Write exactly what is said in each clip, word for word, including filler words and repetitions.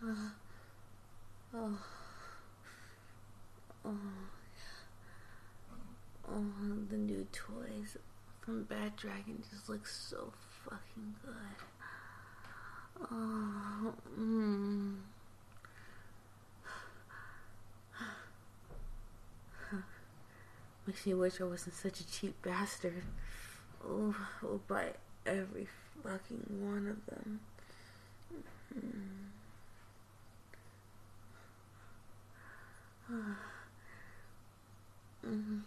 Uh, oh, oh, oh, the new toys from Bad Dragon just look so fucking good. Oh, mm. Makes me wish I wasn't such a cheap bastard. Oh, I'll buy every fucking one of them. Mm. Mm.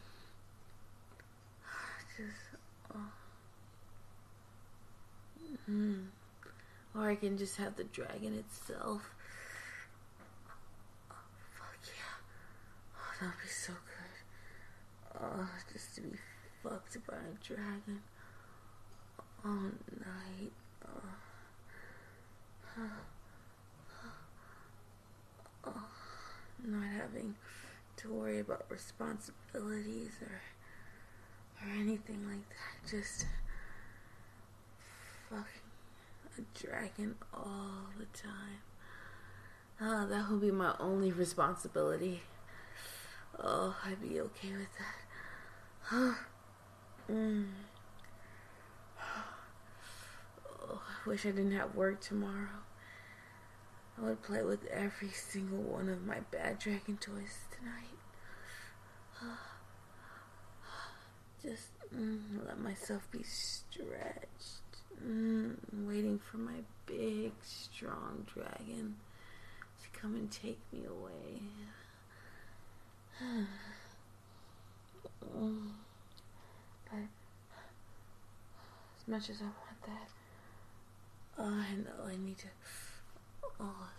Just, oh. Mm. Or I can just have the dragon itself. Oh, fuck yeah. Oh, that'd be so good. Oh, just to be fucked by a dragon all night. Oh. Oh. Not having to worry about responsibilities or or anything like that. Just fucking a dragon all the time. Oh, that would be my only responsibility. Oh, I'd be okay with that. mm. Oh, I wish I didn't have work tomorrow. I would play with every single one of my Bad Dragon toys tonight. Just mm, let myself be stretched. Mm, waiting for my big, strong dragon to come and take me away. But as much as I want that, oh, I know I need to oh,